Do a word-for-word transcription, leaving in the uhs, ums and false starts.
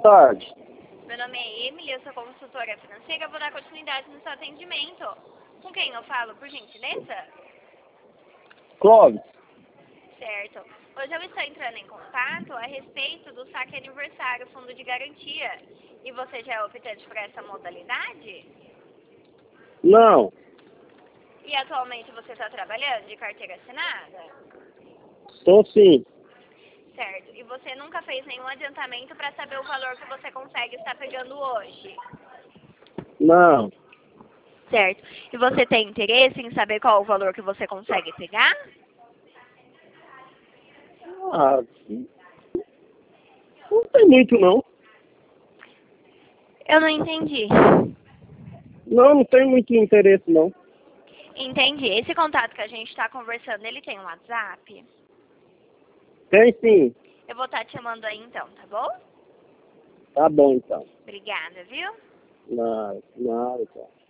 tarde. Meu nome é Emily, eu sou consultora financeira, eu vou dar continuidade no seu atendimento. Com quem eu falo, por gentileza? Clóvis. Certo. Hoje eu estou entrando em contato a respeito do saque aniversário, fundo de garantia. E você já é optante por essa modalidade? Não. E atualmente você está trabalhando de carteira assinada? Estou sim. Certo. E você nunca fez nenhum adiantamento para saber o valor que você consegue estar pegando hoje? Não. Certo. E você tem interesse em saber qual o valor que você consegue pegar? Ah, não tem muito não. Eu não entendi. Não, não tenho muito interesse não. Entendi. Esse contato que a gente está conversando, ele tem um WhatsApp? Tem sim. Eu vou estar te chamando aí então, tá bom? Tá bom então. Obrigada, viu? Nada, nada, então.